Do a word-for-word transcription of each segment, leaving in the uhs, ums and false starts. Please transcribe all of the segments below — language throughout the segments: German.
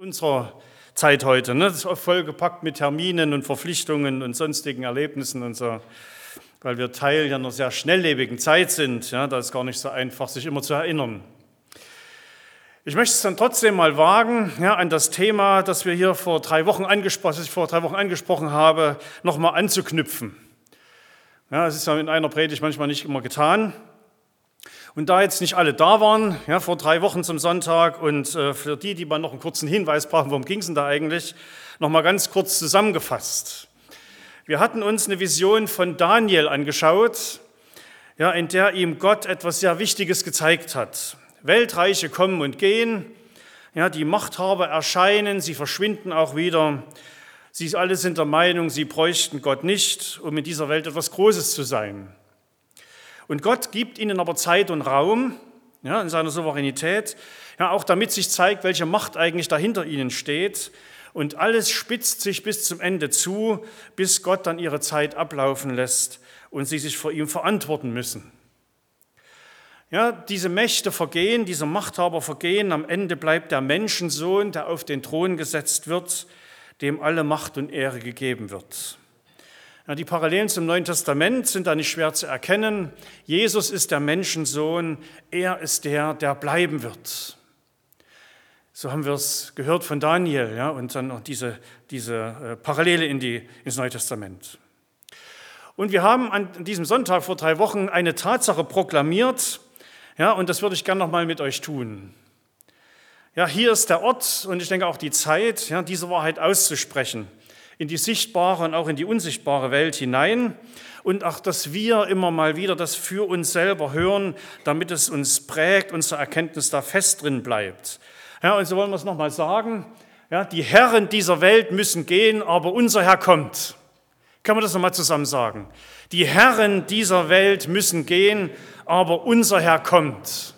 unserer Zeit heute. Ne? Das ist oft vollgepackt mit Terminen und Verpflichtungen und sonstigen Erlebnissen und so, weil wir Teil ja einer sehr schnelllebigen Zeit sind. Ja? Da ist gar nicht so einfach, sich immer zu erinnern. Ich möchte es dann trotzdem mal wagen, ja, an das Thema, das wir hier vor drei Wochen angesprochen, das ich vor drei Wochen angesprochen habe, nochmal anzuknüpfen. Ja, das ist ja in einer Predigt manchmal nicht immer getan. Und da jetzt nicht alle da waren, ja, vor drei Wochen zum Sonntag, und äh, für die, die mal noch einen kurzen Hinweis brauchen, worum ging es denn da eigentlich, nochmal ganz kurz zusammengefasst. Wir hatten uns eine Vision von Daniel angeschaut, ja, in der ihm Gott etwas sehr Wichtiges gezeigt hat. Weltreiche kommen und gehen, ja, die Machthaber erscheinen, sie verschwinden auch wieder. Sie alle sind der Meinung, sie bräuchten Gott nicht, um in dieser Welt etwas Großes zu sein. Und Gott gibt ihnen aber Zeit und Raum, ja, in seiner Souveränität, ja, auch damit sich zeigt, welche Macht eigentlich dahinter ihnen steht. Und alles spitzt sich bis zum Ende zu, bis Gott dann ihre Zeit ablaufen lässt und sie sich vor ihm verantworten müssen. Ja, diese Mächte vergehen, diese Machthaber vergehen, am Ende bleibt der Menschensohn, der auf den Thron gesetzt wird, dem alle Macht und Ehre gegeben wird. Ja, die Parallelen zum Neuen Testament sind da nicht schwer zu erkennen. Jesus ist der Menschensohn, er ist der, der bleiben wird. So haben wir es gehört von Daniel, ja, und dann noch diese, diese Parallele in die, ins Neue Testament. Und wir haben an diesem Sonntag vor drei Wochen eine Tatsache proklamiert, ja, und das würde ich gerne noch mal mit euch tun. Ja, hier ist der Ort und ich denke auch die Zeit, ja, diese Wahrheit auszusprechen, in die sichtbare und auch in die unsichtbare Welt hinein, und auch, dass wir immer mal wieder das für uns selber hören, damit es uns prägt, unsere Erkenntnis da fest drin bleibt. Ja, und so wollen wir es nochmal sagen, ja, die Herren dieser Welt müssen gehen, aber unser Herr kommt. Kann man das nochmal zusammen sagen? Die Herren dieser Welt müssen gehen, aber unser Herr kommt.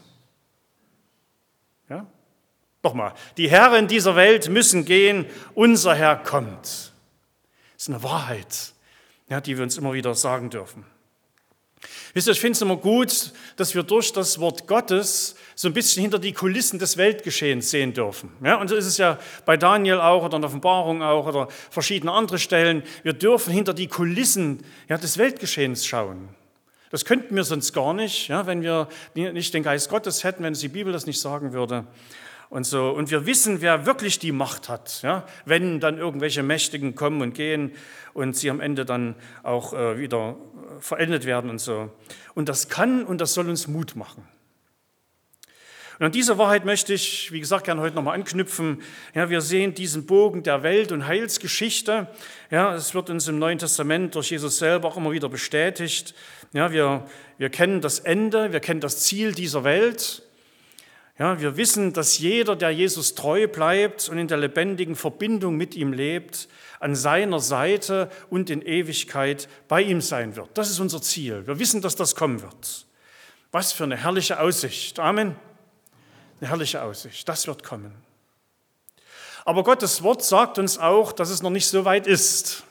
Ja? Nochmal, die Herren dieser Welt müssen gehen, unser Herr kommt. Das ist eine Wahrheit, ja, die wir uns immer wieder sagen dürfen. Wisst ihr, ich finde es immer gut, dass wir durch das Wort Gottes so ein bisschen hinter die Kulissen des Weltgeschehens sehen dürfen. Ja, und so ist es ja bei Daniel auch oder in der Offenbarung auch oder verschiedene andere Stellen. Wir dürfen hinter die Kulissen, ja, des Weltgeschehens schauen. Das könnten wir sonst gar nicht, ja, wenn wir nicht den Geist Gottes hätten, wenn es die Bibel das nicht sagen würde. Und, so. Und wir wissen, wer wirklich die Macht hat, ja, wenn dann irgendwelche Mächtigen kommen und gehen und sie am Ende dann auch äh, wieder verendet werden und so. Und das kann und das soll uns Mut machen. Und an diese Wahrheit möchte ich, wie gesagt, gerne heute nochmal anknüpfen. Ja, wir sehen diesen Bogen der Welt- und Heilsgeschichte. Ja, es wird uns im Neuen Testament durch Jesus selber auch immer wieder bestätigt. Ja, wir, wir kennen das Ende, wir kennen das Ziel dieser Welt. Ja, wir wissen, dass jeder, der Jesus treu bleibt und in der lebendigen Verbindung mit ihm lebt, an seiner Seite und in Ewigkeit bei ihm sein wird. Das ist unser Ziel. Wir wissen, dass das kommen wird. Was für eine herrliche Aussicht. Amen. Eine herrliche Aussicht. Das wird kommen. Aber Gottes Wort sagt uns auch, dass es noch nicht so weit ist.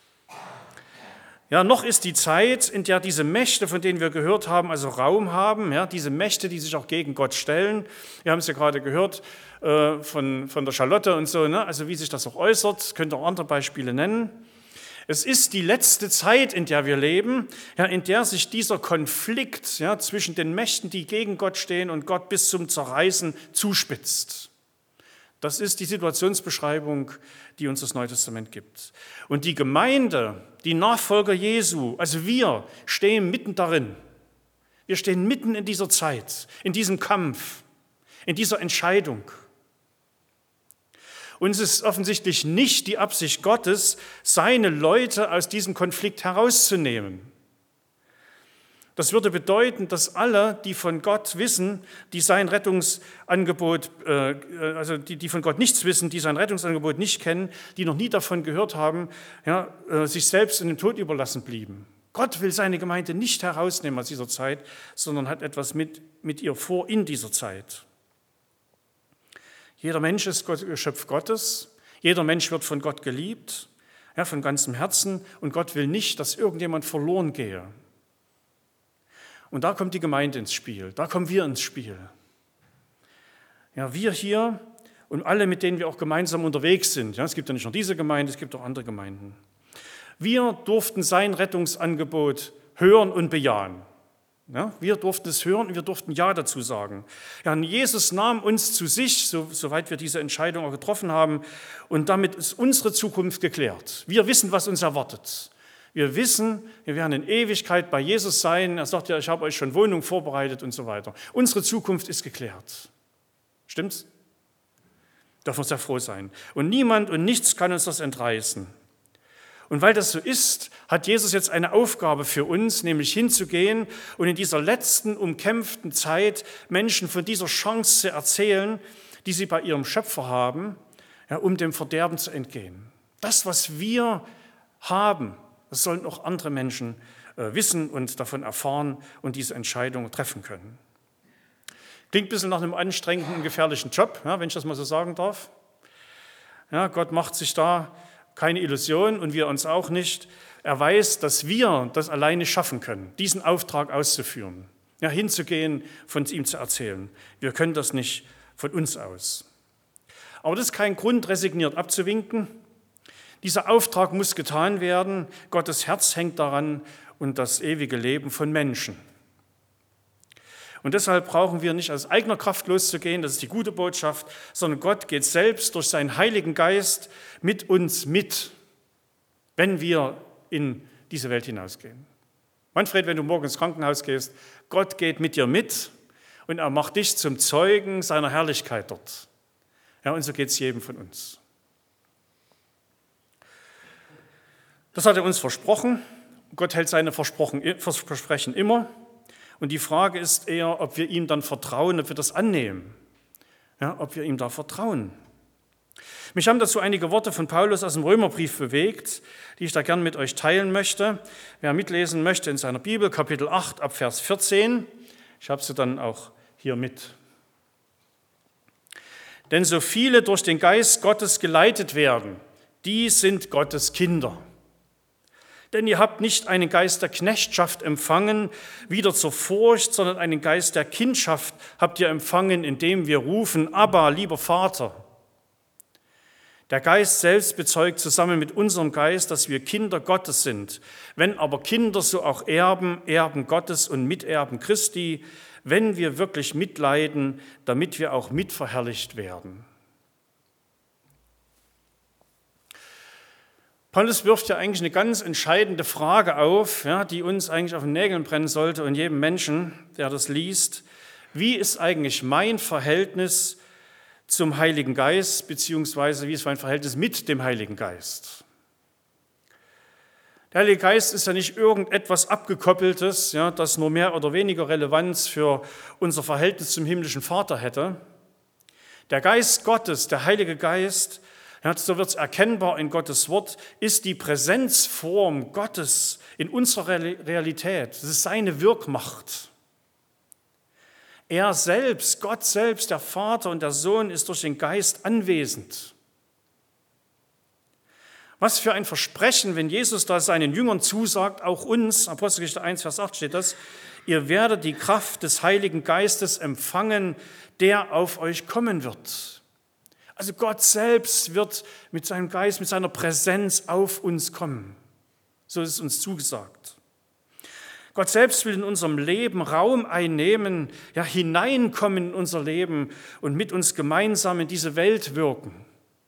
Ja, noch ist die Zeit, in der diese Mächte, von denen wir gehört haben, also Raum haben, ja, diese Mächte, die sich auch gegen Gott stellen. Wir haben es ja gerade gehört äh, von, von der Charlotte und so, ne? Also wie sich das auch äußert, könnt ihr auch andere Beispiele nennen. Es ist die letzte Zeit, in der wir leben, ja, in der sich dieser Konflikt, ja, zwischen den Mächten, die gegen Gott stehen, und Gott bis zum Zerreißen zuspitzt. Das ist die Situationsbeschreibung, die uns das Neue Testament gibt. Und die Gemeinde, die Nachfolger Jesu, also wir, stehen mitten darin. Wir stehen mitten in dieser Zeit, in diesem Kampf, in dieser Entscheidung. Und es ist offensichtlich nicht die Absicht Gottes, seine Leute aus diesem Konflikt herauszunehmen. Das würde bedeuten, dass alle, die von Gott wissen, die sein Rettungsangebot, also die, die von Gott nichts wissen, die sein Rettungsangebot nicht kennen, die noch nie davon gehört haben, ja, sich selbst in den Tod überlassen blieben. Gott will seine Gemeinde nicht herausnehmen aus dieser Zeit, sondern hat etwas mit, mit ihr vor in dieser Zeit. Jeder Mensch ist Geschöpf Gottes, jeder Mensch wird von Gott geliebt, ja, von ganzem Herzen, und Gott will nicht, dass irgendjemand verloren gehe. Und da kommt die Gemeinde ins Spiel, da kommen wir ins Spiel. Ja, wir hier und alle, mit denen wir auch gemeinsam unterwegs sind. Ja, es gibt ja nicht nur diese Gemeinde, es gibt auch andere Gemeinden. Wir durften sein Rettungsangebot hören und bejahen. Ja, wir durften es hören und wir durften Ja dazu sagen. Ja, und Jesus nahm uns zu sich, so, soweit wir diese Entscheidung auch getroffen haben, und damit ist unsere Zukunft geklärt. Wir wissen, was uns erwartet. Wir wissen, wir werden in Ewigkeit bei Jesus sein. Er sagt ja, ich habe euch schon Wohnung vorbereitet und so weiter. Unsere Zukunft ist geklärt. Stimmt's? Dürfen wir sehr froh sein. Und niemand und nichts kann uns das entreißen. Und weil das so ist, hat Jesus jetzt eine Aufgabe für uns, nämlich hinzugehen und in dieser letzten umkämpften Zeit Menschen von dieser Chance zu erzählen, die sie bei ihrem Schöpfer haben, ja, um dem Verderben zu entgehen. Das, was wir haben, das sollen auch andere Menschen äh, wissen und davon erfahren und diese Entscheidung treffen können. Klingt ein bisschen nach einem anstrengenden und gefährlichen Job, ja, wenn ich das mal so sagen darf. Ja, Gott macht sich da keine Illusion und wir uns auch nicht. Er weiß, dass wir das alleine schaffen können, diesen Auftrag auszuführen, ja, hinzugehen, von ihm zu erzählen. Wir können das nicht von uns aus. Aber das ist kein Grund, resigniert abzuwinken. Dieser Auftrag muss getan werden. Gottes Herz hängt daran und das ewige Leben von Menschen. Und deshalb brauchen wir nicht aus eigener Kraft loszugehen, das ist die gute Botschaft, sondern Gott geht selbst durch seinen Heiligen Geist mit uns mit, wenn wir in diese Welt hinausgehen. Manfred, wenn du morgen ins Krankenhaus gehst, Gott geht mit dir mit und er macht dich zum Zeugen seiner Herrlichkeit dort. Ja, und so geht es jedem von uns. Das hat er uns versprochen. Gott hält seine Versprechen immer. Und die Frage ist eher, ob wir ihm dann vertrauen, ob wir das annehmen, ja, ob wir ihm da vertrauen. Mich haben dazu einige Worte von Paulus aus dem Römerbrief bewegt, die ich da gern mit euch teilen möchte. Wer mitlesen möchte in seiner Bibel, Kapitel acht, ab Vers vierzehn, ich habe sie dann auch hier mit. Denn so viele durch den Geist Gottes geleitet werden, die sind Gottes Kinder. Denn ihr habt nicht einen Geist der Knechtschaft empfangen, wieder zur Furcht, sondern einen Geist der Kindschaft habt ihr empfangen, indem wir rufen, Abba, lieber Vater. Der Geist selbst bezeugt zusammen mit unserem Geist, dass wir Kinder Gottes sind. Wenn aber Kinder, so auch Erben, Erben Gottes und Miterben Christi, wenn wir wirklich mitleiden, damit wir auch mitverherrlicht werden. Paulus wirft ja eigentlich eine ganz entscheidende Frage auf, ja, die uns eigentlich auf den Nägeln brennen sollte und jedem Menschen, der das liest. Wie ist eigentlich mein Verhältnis zum Heiligen Geist, beziehungsweise wie ist mein Verhältnis mit dem Heiligen Geist? Der Heilige Geist ist ja nicht irgendetwas Abgekoppeltes, ja, das nur mehr oder weniger Relevanz für unser Verhältnis zum himmlischen Vater hätte. Der Geist Gottes, der Heilige Geist, ja, so wird es erkennbar in Gottes Wort, ist die Präsenzform Gottes in unserer Realität. Das ist seine Wirkmacht. Er selbst, Gott selbst, der Vater und der Sohn, ist durch den Geist anwesend. Was für ein Versprechen, wenn Jesus da seinen Jüngern zusagt, auch uns, Apostelgeschichte eins, Vers acht steht das, ihr werdet die Kraft des Heiligen Geistes empfangen, der auf euch kommen wird. Also Gott selbst wird mit seinem Geist, mit seiner Präsenz auf uns kommen. So ist es uns zugesagt. Gott selbst will in unserem Leben Raum einnehmen, ja, hineinkommen in unser Leben und mit uns gemeinsam in diese Welt wirken.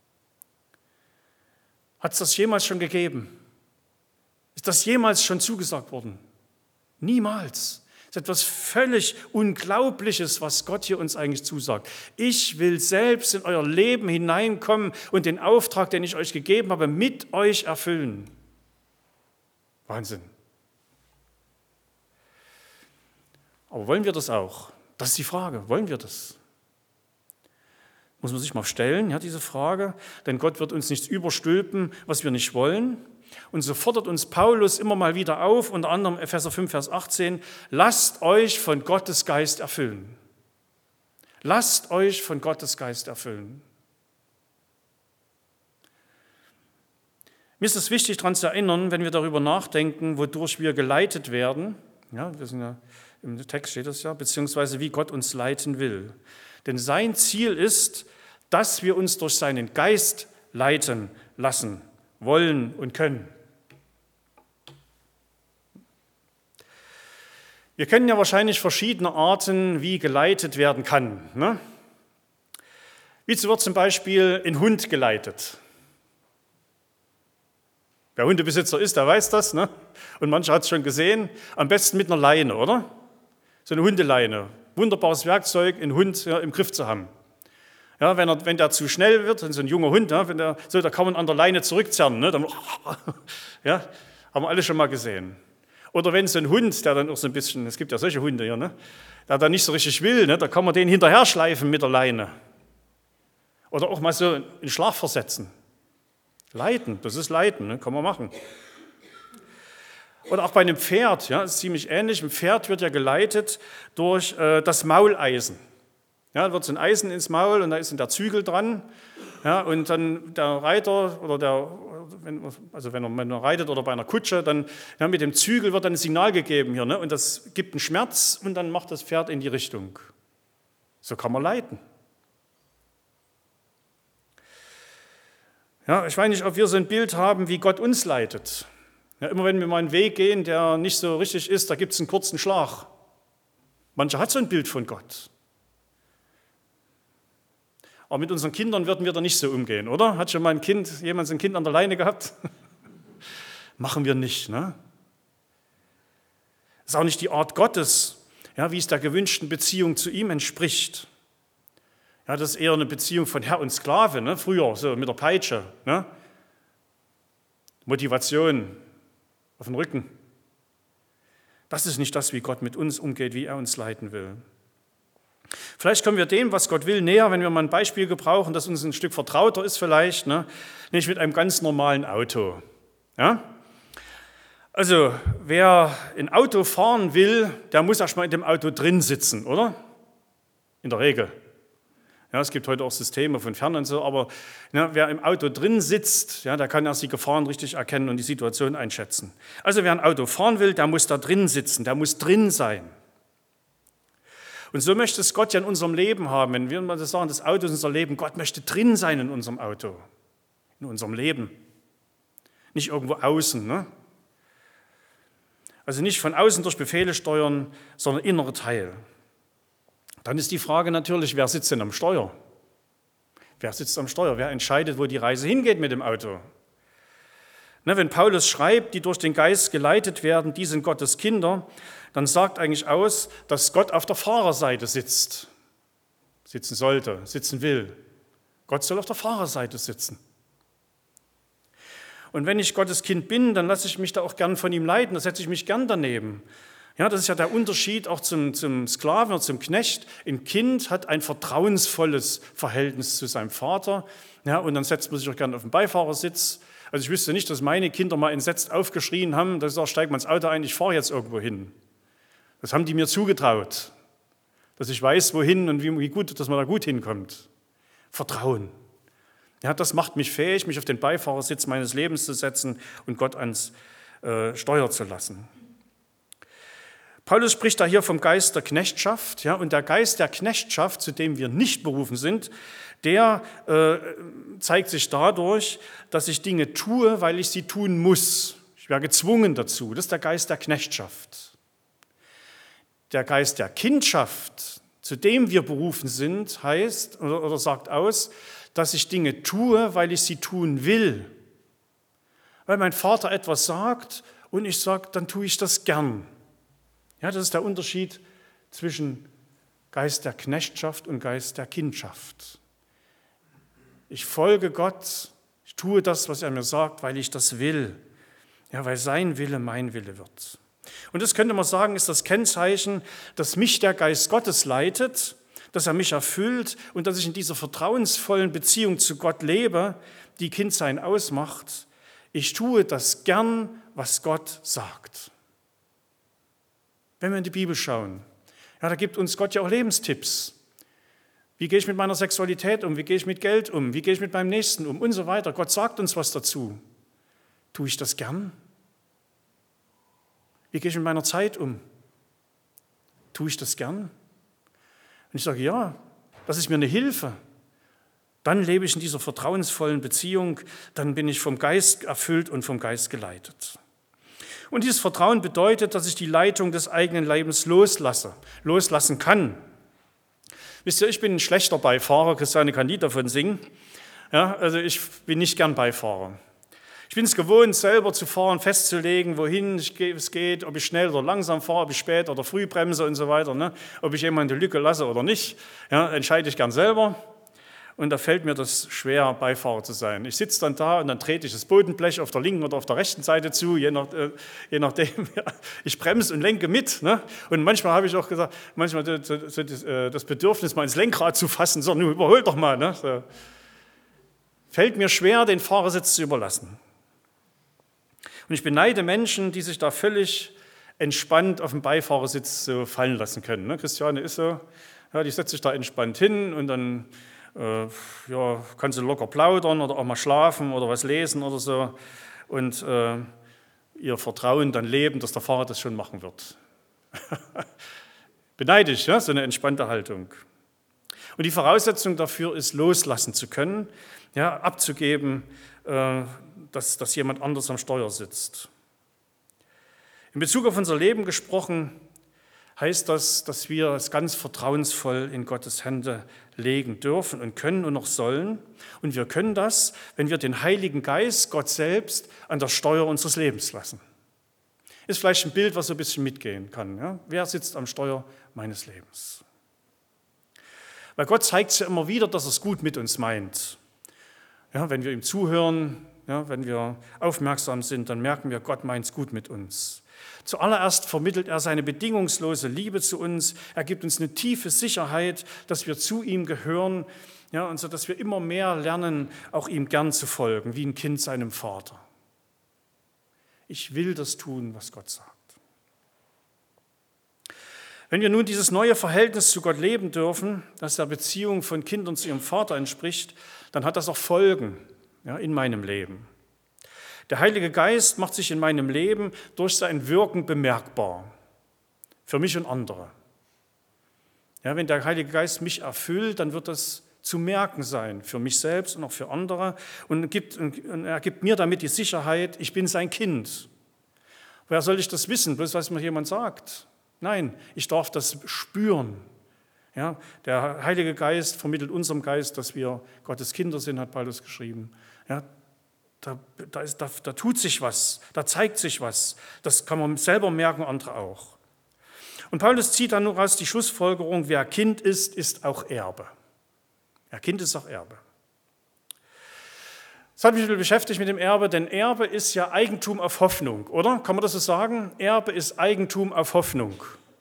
Hat es das jemals schon gegeben? Ist das jemals schon zugesagt worden? Niemals. Das ist etwas völlig Unglaubliches, was Gott hier uns eigentlich zusagt. Ich will selbst in euer Leben hineinkommen und den Auftrag, den ich euch gegeben habe, mit euch erfüllen. Wahnsinn. Aber wollen wir das auch? Das ist die Frage. Wollen wir das? Muss man sich mal stellen, ja, diese Frage. Denn Gott wird uns nichts überstülpen, was wir nicht wollen. Und so fordert uns Paulus immer mal wieder auf, unter anderem Epheser fünf, Vers achtzehn, lasst euch von Gottes Geist erfüllen. Lasst euch von Gottes Geist erfüllen. Mir ist es wichtig, daran zu erinnern, wenn wir darüber nachdenken, wodurch wir geleitet werden, ja, wir sind ja, im Text steht das ja, beziehungsweise wie Gott uns leiten will. Denn sein Ziel ist, dass wir uns durch seinen Geist leiten lassen wollen und können. Wir kennen ja wahrscheinlich verschiedene Arten, wie geleitet werden kann. Ne? Wie wird zum Beispiel ein Hund geleitet? Wer Hundebesitzer ist, der weiß das. Ne? Und manche hat es schon gesehen. Am besten mit einer Leine, oder? So eine Hundeleine. Wunderbares Werkzeug, einen Hund ja, im Griff zu haben. Ja, wenn, er, wenn der zu schnell wird, so ein junger Hund, ja, wenn der, so, da kann man an der Leine zurückzerren. Ne? Dann, ja, haben wir alle schon mal gesehen. Oder wenn so ein Hund, der dann auch so ein bisschen, es gibt ja solche Hunde hier, ne, der dann nicht so richtig will, ne, da kann man den hinterher schleifen mit der Leine. Oder auch mal so in Schlaf versetzen. Leiten, das ist Leiten, ne, kann man machen. Oder auch bei einem Pferd, ja, ist ziemlich ähnlich. Ein Pferd wird ja geleitet durch äh, das Mauleisen. Ja, da wird so ein Eisen ins Maul und da ist der Zügel dran. Ja, und dann der Reiter oder der, wenn, also wenn er, wenn er reitet oder bei einer Kutsche, dann ja, mit dem Zügel wird dann ein Signal gegeben hier, ne, und das gibt einen Schmerz und dann macht das Pferd in die Richtung. So kann man leiten. Ja, ich weiß nicht, ob wir so ein Bild haben, wie Gott uns leitet. Ja, immer wenn wir mal einen Weg gehen, der nicht so richtig ist, da gibt es einen kurzen Schlag. Mancher hat so ein Bild von Gott. Aber mit unseren Kindern würden wir da nicht so umgehen, oder? Hat schon mal ein Kind, jemand ein Kind an der Leine gehabt? Machen wir nicht, ne? Das ist auch nicht die Art Gottes, ja, wie es der gewünschten Beziehung zu ihm entspricht. Ja, das ist eher eine Beziehung von Herr und Sklave, ne? Früher, so mit der Peitsche. Ne? Motivation auf den Rücken. Das ist nicht das, wie Gott mit uns umgeht, wie er uns leiten will. Vielleicht kommen wir dem, was Gott will, näher, wenn wir mal ein Beispiel gebrauchen, das uns ein Stück vertrauter ist vielleicht, ne? Nicht mit einem ganz normalen Auto. Ja? Also, wer ein Auto fahren will, der muss erstmal in dem Auto drin sitzen, oder? In der Regel. Ja, es gibt heute auch Systeme von fern und so, aber ja, wer im Auto drin sitzt, ja, der kann erst die Gefahren richtig erkennen und die Situation einschätzen. Also wer ein Auto fahren will, der muss da drin sitzen, der muss drin sein. Und so möchte es Gott ja in unserem Leben haben. Wenn wir mal sagen, das Auto ist unser Leben, Gott möchte drin sein in unserem Auto, in unserem Leben. Nicht irgendwo außen. Ne? Also nicht von außen durch Befehle steuern, sondern innere Teil. Dann ist die Frage natürlich, wer sitzt denn am Steuer? Wer sitzt am Steuer? Wer entscheidet, wo die Reise hingeht mit dem Auto? Ne, wenn Paulus schreibt, die durch den Geist geleitet werden, die sind Gottes Kinder, dann sagt eigentlich aus, dass Gott auf der Fahrerseite sitzt, sitzen sollte, sitzen will. Gott soll auf der Fahrerseite sitzen. Und wenn ich Gottes Kind bin, dann lasse ich mich da auch gern von ihm leiten, da setze ich mich gern daneben. Ja, das ist ja der Unterschied auch zum, zum Sklaven oder zum Knecht. Ein Kind hat ein vertrauensvolles Verhältnis zu seinem Vater. Ja, und dann setzt man sich auch gerne auf den Beifahrersitz. Also ich wüsste nicht, dass meine Kinder mal entsetzt aufgeschrien haben, dass ich sage, steig mal ins Auto ein, ich fahre jetzt irgendwo hin. Das haben die mir zugetraut, dass ich weiß, wohin und wie, wie gut, dass man da gut hinkommt. Vertrauen. Ja, das macht mich fähig, mich auf den Beifahrersitz meines Lebens zu setzen und Gott ans äh, Steuer zu lassen. Paulus spricht da hier vom Geist der Knechtschaft, ja, und der Geist der Knechtschaft, zu dem wir nicht berufen sind, der äh, zeigt sich dadurch, dass ich Dinge tue, weil ich sie tun muss. Ich werde gezwungen dazu. Das ist der Geist der Knechtschaft. Der Geist der Kindschaft, zu dem wir berufen sind, heißt oder, oder sagt aus, dass ich Dinge tue, weil ich sie tun will. Weil mein Vater etwas sagt und ich sage, dann tue ich das gern. Ja, das ist der Unterschied zwischen Geist der Knechtschaft und Geist der Kindschaft. Ich folge Gott, ich tue das, was er mir sagt, weil ich das will. Ja, weil sein Wille mein Wille wird. Und das könnte man sagen, ist das Kennzeichen, dass mich der Geist Gottes leitet, dass er mich erfüllt und dass ich in dieser vertrauensvollen Beziehung zu Gott lebe, die Kindsein ausmacht. Ich tue das gern, was Gott sagt. Wenn wir in die Bibel schauen, ja, da gibt uns Gott ja auch Lebenstipps. Wie gehe ich mit meiner Sexualität um? Wie gehe ich mit Geld um? Wie gehe ich mit meinem Nächsten um? Und so weiter. Gott sagt uns was dazu. Tue ich das gern? Wie gehe ich mit meiner Zeit um? Tue ich das gern? Und ich sage, ja, das ist mir eine Hilfe. Dann lebe ich in dieser vertrauensvollen Beziehung, dann bin ich vom Geist erfüllt und vom Geist geleitet. Und dieses Vertrauen bedeutet, dass ich die Leitung des eigenen Lebens loslasse, loslassen kann. Wisst ihr, ich bin ein schlechter Beifahrer, Christiane kann ein Lied davon singen. Ja, also ich bin nicht gern Beifahrer. Ich bin es gewohnt, selber zu fahren, festzulegen, wohin es geht, ob ich schnell oder langsam fahre, ob ich spät oder früh bremse und so weiter, ne? Ob ich jemanden die Lücke lasse oder nicht, ja, entscheide ich gern selber. Und da fällt mir das schwer, Beifahrer zu sein. Ich sitze dann da und dann trete ich das Bodenblech auf der linken oder auf der rechten Seite zu, je, nach, äh, je nachdem. Ja, ich bremse und lenke mit. Ne? Und manchmal habe ich auch gesagt, manchmal das, das, das Bedürfnis, mal ins Lenkrad zu fassen, so, nun überhol doch mal. Ne? So. Fällt mir schwer, den Fahrersitz zu überlassen. Und ich beneide Menschen, die sich da völlig entspannt auf den Beifahrersitz so fallen lassen können. Ne? Christiane ist so, ja, die setzt sich da entspannt hin und dann äh, ja, kann sie locker plaudern oder auch mal schlafen oder was lesen oder so und äh, ihr Vertrauen dann leben, dass der Fahrer das schon machen wird. Beneide ich, ja, so eine entspannte Haltung. Und die Voraussetzung dafür ist, loslassen zu können, ja, abzugeben, äh, dass, dass jemand anders am Steuer sitzt. In Bezug auf unser Leben gesprochen, heißt das, dass wir es ganz vertrauensvoll in Gottes Hände legen dürfen und können und noch sollen. Und wir können das, wenn wir den Heiligen Geist, Gott selbst, an der Steuer unseres Lebens lassen. Ist vielleicht ein Bild, was so ein bisschen mitgehen kann. Ja? Wer sitzt am Steuer meines Lebens? Weil Gott zeigt es ja immer wieder, dass er es gut mit uns meint. Ja, wenn wir ihm zuhören, ja, wenn wir aufmerksam sind, dann merken wir, Gott meint es gut mit uns. Zuallererst vermittelt er seine bedingungslose Liebe zu uns. Er gibt uns eine tiefe Sicherheit, dass wir zu ihm gehören, ja, und so, dass wir immer mehr lernen, auch ihm gern zu folgen, wie ein Kind seinem Vater. Ich will das tun, was Gott sagt. Wenn wir nun dieses neue Verhältnis zu Gott leben dürfen, das der Beziehung von Kindern zu ihrem Vater entspricht, dann hat das auch Folgen, ja, in meinem Leben. Der Heilige Geist macht sich in meinem Leben durch sein Wirken bemerkbar, für mich und andere. Ja, wenn der Heilige Geist mich erfüllt, dann wird das zu merken sein, für mich selbst und auch für andere. Und, gibt, und er gibt mir damit die Sicherheit, ich bin sein Kind. Woher soll ich das wissen? Bloß, was mir jemand sagt? Nein, ich darf das spüren. Ja, der Heilige Geist vermittelt unserem Geist, dass wir Gottes Kinder sind, hat Paulus geschrieben. Ja, da, da, ist, da, da tut sich was, da zeigt sich was. Das kann man selber merken, andere auch. Und Paulus zieht dann nur raus die Schlussfolgerung, wer Kind ist, ist auch Erbe. Wer Kind ist auch Erbe. Das hat mich ein bisschen beschäftigt mit dem Erbe, denn Erbe ist ja Eigentum auf Hoffnung, oder? Kann man das so sagen? Erbe ist Eigentum auf Hoffnung.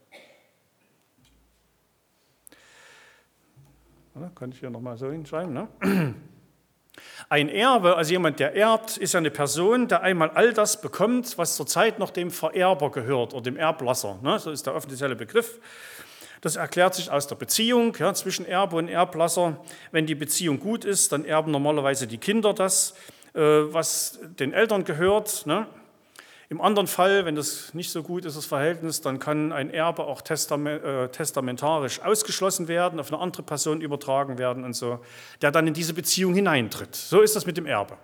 Oder? Kann ich hier nochmal so hinschreiben, ne? Ein Erbe, also jemand, der erbt, ist ja eine Person, der einmal all das bekommt, was zurzeit noch dem Vererber gehört oder dem Erblasser. Ne? So ist der offizielle Begriff. Das erklärt sich aus der Beziehung, ja, zwischen Erbe und Erblasser. Wenn die Beziehung gut ist, dann erben normalerweise die Kinder das, äh, was den Eltern gehört. Ne? Im anderen Fall, wenn das nicht so gut ist, das Verhältnis, dann kann ein Erbe auch testament, äh, testamentarisch ausgeschlossen werden, auf eine andere Person übertragen werden und so, der dann in diese Beziehung hineintritt. So ist das mit dem Erbe.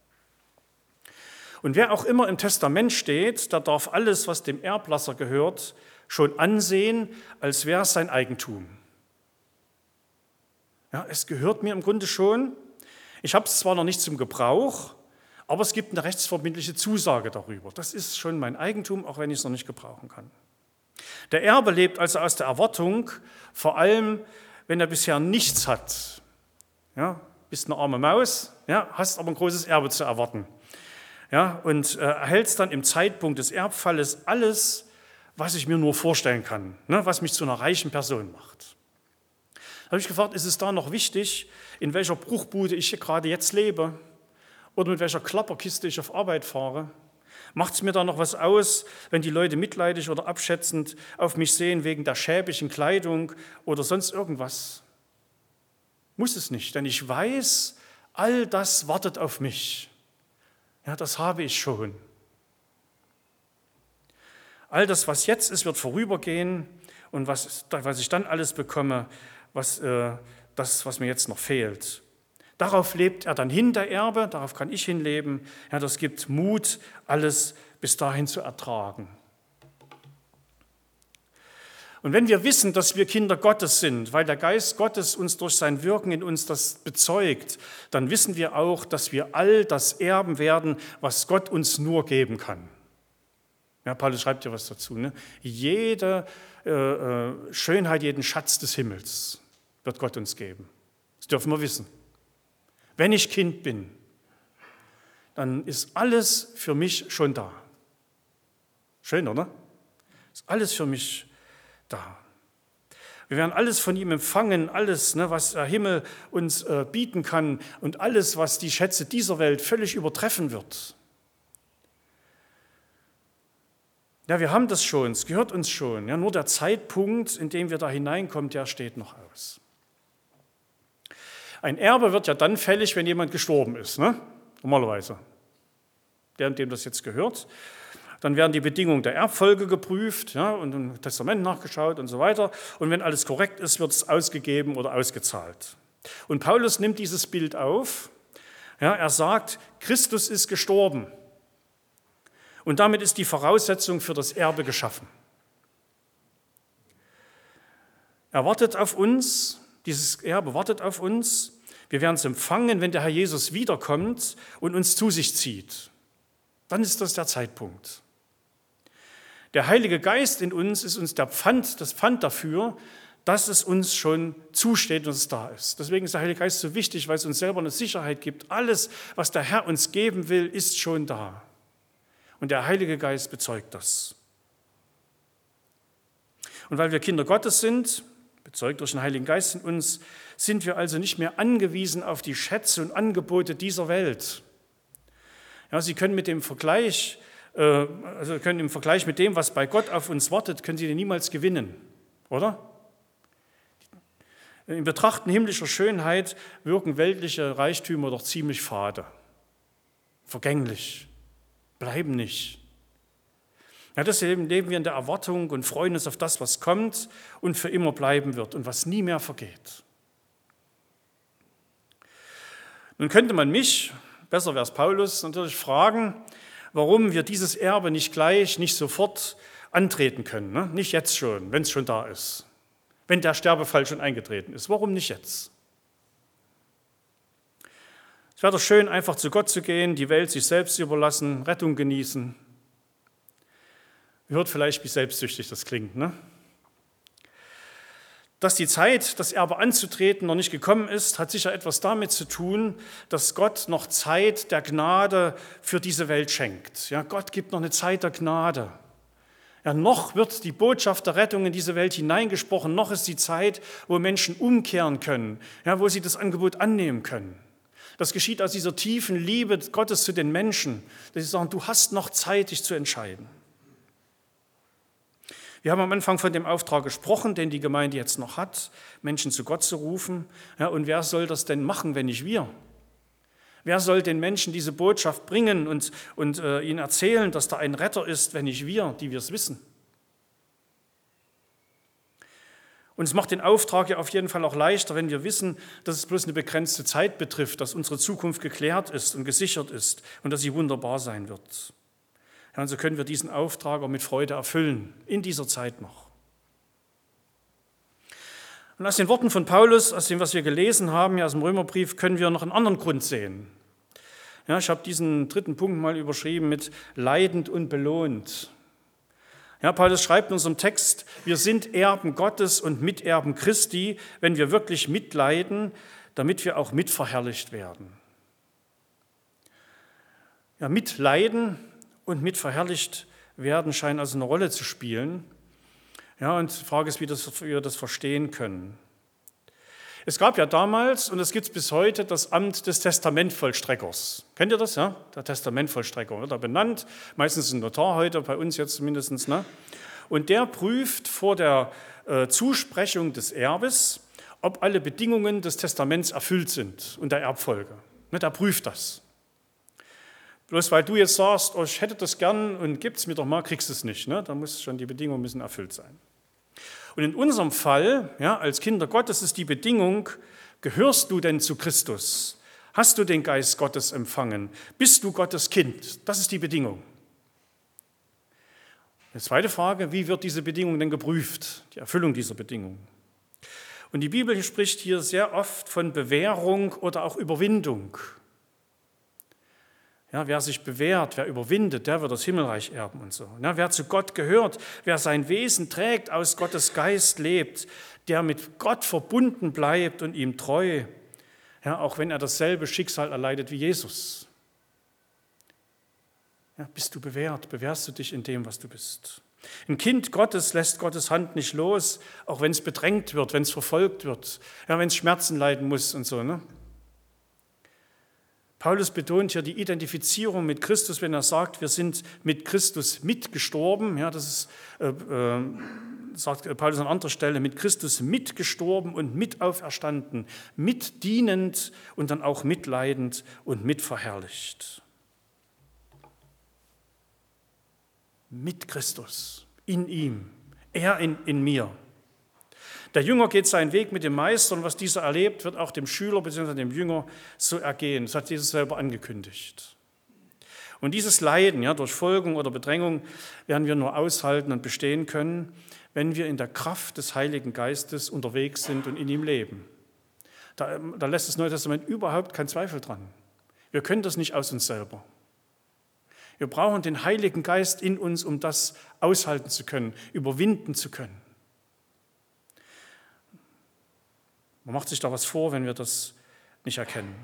Und wer auch immer im Testament steht, der darf alles, was dem Erblasser gehört, schon ansehen, als wäre es sein Eigentum. Ja, es gehört mir im Grunde schon. Ich habe es zwar noch nicht zum Gebrauch, aber es gibt eine rechtsverbindliche Zusage darüber. Das ist schon mein Eigentum, auch wenn ich es noch nicht gebrauchen kann. Der Erbe lebt also aus der Erwartung, vor allem, wenn er bisher nichts hat. Ja, bist eine arme Maus, ja, hast aber ein großes Erbe zu erwarten. Ja, und äh, erhältst dann im Zeitpunkt des Erbfalles alles, was ich mir nur vorstellen kann, ne, was mich zu einer reichen Person macht. Da habe ich gefragt, ist es da noch wichtig, in welcher Bruchbude ich gerade jetzt lebe? Oder mit welcher Klapperkiste ich auf Arbeit fahre? Macht es mir da noch was aus, wenn die Leute mitleidig oder abschätzend auf mich sehen wegen der schäbigen Kleidung oder sonst irgendwas? Muss es nicht, denn ich weiß, all das wartet auf mich. Ja, das habe ich schon. All das, was jetzt ist, wird vorübergehen und was, was ich dann alles bekomme, was, äh, das, was mir jetzt noch fehlt. Darauf lebt er dann hin, der Erbe, darauf kann ich hinleben. Ja, das gibt Mut, alles bis dahin zu ertragen. Und wenn wir wissen, dass wir Kinder Gottes sind, weil der Geist Gottes uns durch sein Wirken in uns das bezeugt, dann wissen wir auch, dass wir all das erben werden, was Gott uns nur geben kann. Ja, Paulus schreibt ja was dazu. Ne? Jede äh, äh, Schönheit, jeden Schatz des Himmels wird Gott uns geben. Das dürfen wir wissen. Wenn ich Kind bin, dann ist alles für mich schon da. Schön, oder? Ist alles für mich da. Wir werden alles von ihm empfangen, alles, ne, was der Himmel uns äh, bieten kann und alles, was die Schätze dieser Welt völlig übertreffen wird. Ja, wir haben das schon, es gehört uns schon. Ja, nur der Zeitpunkt, in dem wir da hineinkommen, der steht noch aus. Ein Erbe wird ja dann fällig, wenn jemand gestorben ist, ne? Normalerweise. Der, dem das jetzt gehört. Dann werden die Bedingungen der Erbfolge geprüft, ja, und im Testament nachgeschaut und so weiter. Und wenn alles korrekt ist, wird es ausgegeben oder ausgezahlt. Und Paulus nimmt dieses Bild auf. Ja, er sagt, Christus ist gestorben. Und damit ist die Voraussetzung für das Erbe geschaffen. Er wartet auf uns, dieses Erbe wartet auf uns. Wir werden es empfangen, wenn der Herr Jesus wiederkommt und uns zu sich zieht. Dann ist das der Zeitpunkt. Der Heilige Geist in uns ist uns der Pfand, das Pfand dafür, dass es uns schon zusteht und es da ist. Deswegen ist der Heilige Geist so wichtig, weil es uns selber eine Sicherheit gibt. Alles, was der Herr uns geben will, ist schon da. Und der Heilige Geist bezeugt das. Und weil wir Kinder Gottes sind, bezeugt durch den Heiligen Geist in uns, sind wir also nicht mehr angewiesen auf die Schätze und Angebote dieser Welt. Ja, Sie können mit dem Vergleich, äh, also können im Vergleich mit dem, was bei Gott auf uns wartet, können Sie den niemals gewinnen, oder? In Betrachten himmlischer Schönheit wirken weltliche Reichtümer doch ziemlich fade, vergänglich, bleiben nicht. Ja, deswegen leben wir in der Erwartung und freuen uns auf das, was kommt und für immer bleiben wird und was nie mehr vergeht. Nun könnte man mich, besser wäre es Paulus, natürlich fragen, warum wir dieses Erbe nicht gleich, nicht sofort antreten können. Ne? Nicht jetzt schon, wenn es schon da ist. Wenn der Sterbefall schon eingetreten ist. Warum nicht jetzt? Es wäre doch schön, einfach zu Gott zu gehen, die Welt sich selbst überlassen, Rettung genießen. Ihr hört vielleicht, wie selbstsüchtig das klingt, ne? Dass die Zeit, das Erbe anzutreten, noch nicht gekommen ist, hat sicher etwas damit zu tun, dass Gott noch Zeit der Gnade für diese Welt schenkt. Ja, Gott gibt noch eine Zeit der Gnade. Ja, noch wird die Botschaft der Rettung in diese Welt hineingesprochen, noch ist die Zeit, wo Menschen umkehren können, ja, wo sie das Angebot annehmen können. Das geschieht aus dieser tiefen Liebe Gottes zu den Menschen, dass sie sagen, du hast noch Zeit, dich zu entscheiden. Wir haben am Anfang von dem Auftrag gesprochen, den die Gemeinde jetzt noch hat, Menschen zu Gott zu rufen. Ja, und wer soll das denn machen, wenn nicht wir? Wer soll den Menschen diese Botschaft bringen und, und äh, ihnen erzählen, dass da ein Retter ist, wenn nicht wir, die wir es wissen? Und es macht den Auftrag ja auf jeden Fall auch leichter, wenn wir wissen, dass es bloß eine begrenzte Zeit betrifft, dass unsere Zukunft geklärt ist und gesichert ist und dass sie wunderbar sein wird. Ja, und so können wir diesen Auftrag auch mit Freude erfüllen, in dieser Zeit noch. Und aus den Worten von Paulus, aus dem, was wir gelesen haben, ja, aus dem Römerbrief, können wir noch einen anderen Grund sehen. Ja, ich habe diesen dritten Punkt mal überschrieben mit leidend und belohnt. Ja, Paulus schreibt in unserem Text, wir sind Erben Gottes und Miterben Christi, wenn wir wirklich mitleiden, damit wir auch mitverherrlicht werden. Ja, mitleiden und mit verherrlicht werden scheinen also eine Rolle zu spielen. Ja, und die Frage ist, wie das, wir das verstehen können. Es gab ja damals, und es gibt es bis heute, das Amt des Testamentvollstreckers. Kennt ihr das? Ja? Der Testamentvollstrecker wird da benannt, meistens ein Notar heute, bei uns jetzt zumindest. Ne? Und der prüft vor der äh, Zusprechung des Erbes, ob alle Bedingungen des Testaments erfüllt sind und der Erbfolge. Ne, der prüft das. Bloß weil du jetzt sagst, oh, ich hätte das gern und gib es mir doch mal, kriegst du es nicht. Ne? Da muss schon die Bedingungen müssen erfüllt sein. Und in unserem Fall, ja, als Kinder Gottes ist die Bedingung, gehörst du denn zu Christus? Hast du den Geist Gottes empfangen? Bist du Gottes Kind? Das ist die Bedingung. Die zweite Frage, wie wird diese Bedingung denn geprüft? Die Erfüllung dieser Bedingung. Und die Bibel spricht hier sehr oft von Bewährung oder auch Überwindung. Ja, wer sich bewährt, wer überwindet, der wird das Himmelreich erben und so. Ja, wer zu Gott gehört, wer sein Wesen trägt, aus Gottes Geist lebt, der mit Gott verbunden bleibt und ihm treu, ja, auch wenn er dasselbe Schicksal erleidet wie Jesus. Ja, bist du bewährt, bewährst du dich in dem, was du bist. Ein Kind Gottes lässt Gottes Hand nicht los, auch wenn es bedrängt wird, wenn es verfolgt wird, ja, wenn es Schmerzen leiden muss und so. Ne? Paulus betont hier die Identifizierung mit Christus, wenn er sagt, wir sind mit Christus mitgestorben. Ja, das ist, äh, äh, sagt Paulus an anderer Stelle, mit Christus mitgestorben und mit auferstanden, mitdienend und dann auch mitleidend und mitverherrlicht. Mit Christus, in ihm, er in, in mir. Der Jünger geht seinen Weg mit dem Meister und was dieser erlebt, wird auch dem Schüler bzw. dem Jünger so ergehen. Das hat Jesus selber angekündigt. Und dieses Leiden, ja, durch Folgung oder Bedrängung, werden wir nur aushalten und bestehen können, wenn wir in der Kraft des Heiligen Geistes unterwegs sind und in ihm leben. Da, da lässt das Neue Testament überhaupt keinen Zweifel dran. Wir können das nicht aus uns selber. Wir brauchen den Heiligen Geist in uns, um das aushalten zu können, überwinden zu können. Man macht sich da was vor, wenn wir das nicht erkennen.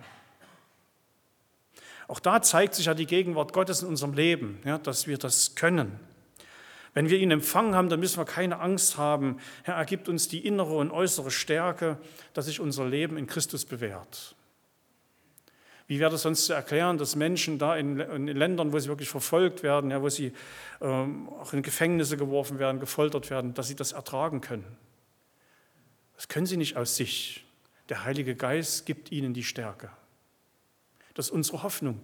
Auch da zeigt sich ja die Gegenwart Gottes in unserem Leben, ja, dass wir das können. Wenn wir ihn empfangen haben, dann müssen wir keine Angst haben. Er gibt uns die innere und äußere Stärke, dass sich unser Leben in Christus bewährt. Wie wäre das sonst zu erklären, dass Menschen da in, in Ländern, wo sie wirklich verfolgt werden, ja, wo sie ähm, auch in Gefängnisse geworfen werden, gefoltert werden, dass sie das ertragen können? Das können sie nicht aus sich. Der Heilige Geist gibt ihnen die Stärke. Das ist unsere Hoffnung.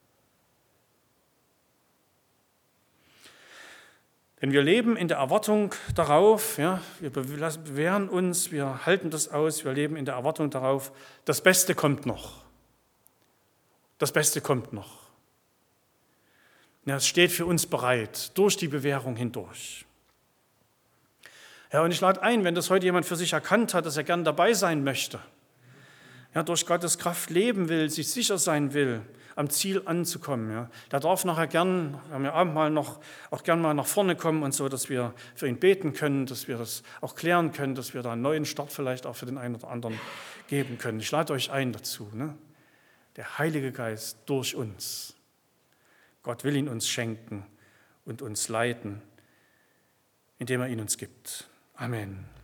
Denn wir leben in der Erwartung darauf, ja, wir bewähren uns, wir halten das aus, wir leben in der Erwartung darauf, das Beste kommt noch. Das Beste kommt noch. Ja, es steht für uns bereit, durch die Bewährung hindurch. Ja, und ich lade ein, wenn das heute jemand für sich erkannt hat, dass er gern dabei sein möchte, ja, durch Gottes Kraft leben will, sich sicher sein will, am Ziel anzukommen. Ja, der darf nachher gern, wir haben ja Abendmahl noch, auch gern mal nach vorne kommen und so, dass wir für ihn beten können, dass wir das auch klären können, dass wir da einen neuen Start vielleicht auch für den einen oder anderen geben können. Ich lade euch ein dazu. Ne? Der Heilige Geist durch uns. Gott will ihn uns schenken und uns leiten, indem er ihn uns gibt. Amen.